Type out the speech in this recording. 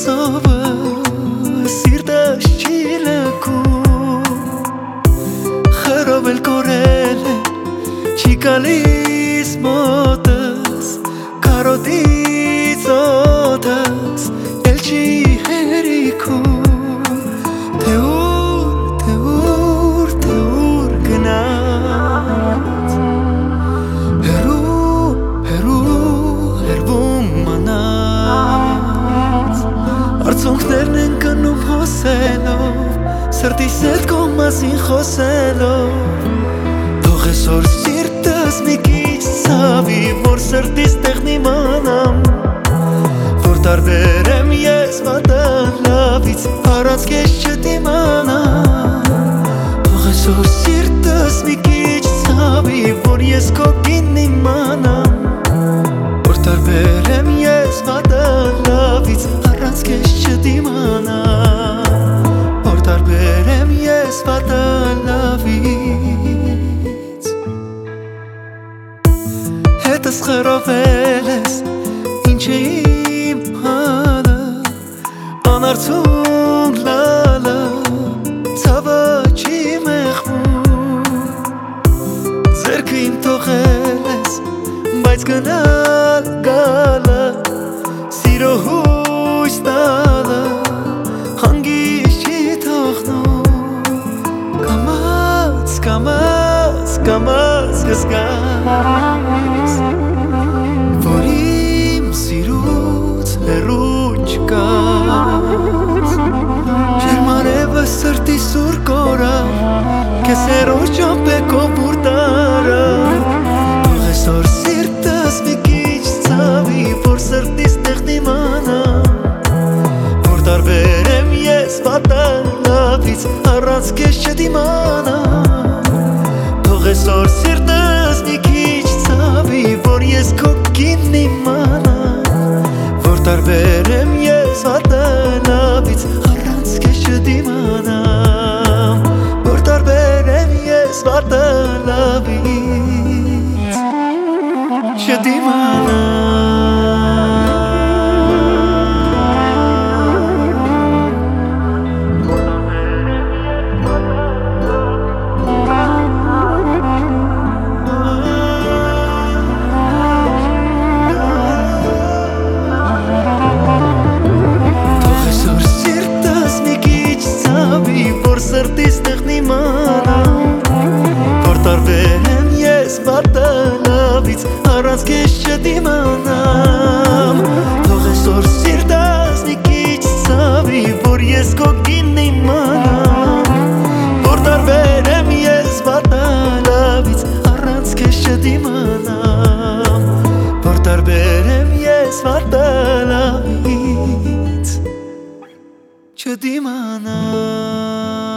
սովը սիրտս չի լքում խրով էլ կորել է չի գալիս մոտս կարոտից օդս էլ չի հերիքում թե ուր գնաց հերվում մնաց արցունքներն են կնում հոսելով սրտիս հետ քո մասին խոսելով թող այսօր սիրտս մի քիչ ցավի որ սրտիս տեղն իմանամ որ տարբեր եմ ես վատն լավից առանց քեզ չդիմանամ թող այսօր սիրտս մի քիչ ցավի որ ես քո կինն իմանամ որ տարբեր եմ ես վատն լավից առանց քեզ չդիմանամ որ տարբեր եմ ես վատն լավից հետս խրովել ես ինչ է իմ հալը անարցուն լալը ցավը չի մեղմում ձեռքը իմ թողել ես բայց գնալ գալը սիրո հույս տալը հանգիստ չի թողնում կամաց կզգաս որ իմ սիրուց հեռու չկաս ջերմանևը սրտի սուր կորավ քեզ հեռու ճամպեքով ուր տարավ թող այսօր սիրտս մի քիչ ցավի որ սրտիս տեղն իմանամ որ տարբեր եմ ես վատն լավից առանց քեզ չդիմանամ թող այսօր սիրտս մի քիչ ցավի որ ես քո կինն իմանամ որ տարբեր եմ ես վատն լավից առանց քեզ չդիմանամ որ տարբեր եմ ես վատն լավից չդիմանամ սրտիս տեղն իմանամ որ տարբեր եմ ես վատն լավից առանց քեզ չդիմանամ թող այսօր սիրտս մի քիչ ցավի որ ես քո կինն իմանամ որ տարբեր եմ ես վատն լավից առանց քեզ չդիմանամ որ տարբեր եմ ես վատն լավից չդիմանամ